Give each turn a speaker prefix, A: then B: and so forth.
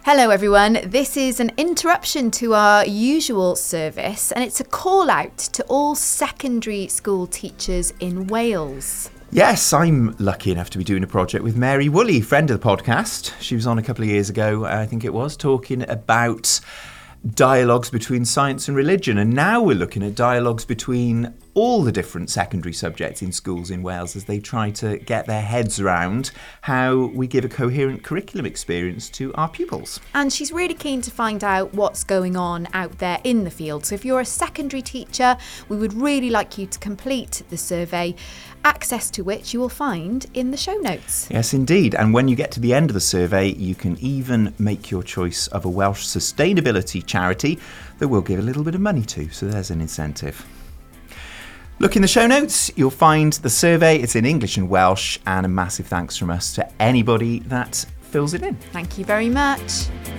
A: Hello everyone, this is an interruption to our usual service and it's a call out to all secondary school teachers in Wales.
B: Yes, I'm lucky enough to be doing a project with Mary Woolley, friend of the podcast. She was on a couple of years ago, I think it was, talking about dialogues between science and religion, and now we're looking at dialogues between all the different secondary subjects in schools in Wales as they try to get their heads around how we give a coherent curriculum experience to our pupils.
A: And she's really keen to find out what's going on out there in the field. So if you're a secondary teacher, we would really like you to complete the survey, access to which you will find in the show notes.
B: Yes, indeed. And when you get to the end of the survey, you can even make your choice of a Welsh sustainability charity that we'll give a little bit of money to. So there's an incentive. Look in the show notes, you'll find the survey. It's in English and Welsh, and a massive thanks from us to anybody that fills it in.
A: Thank you very much.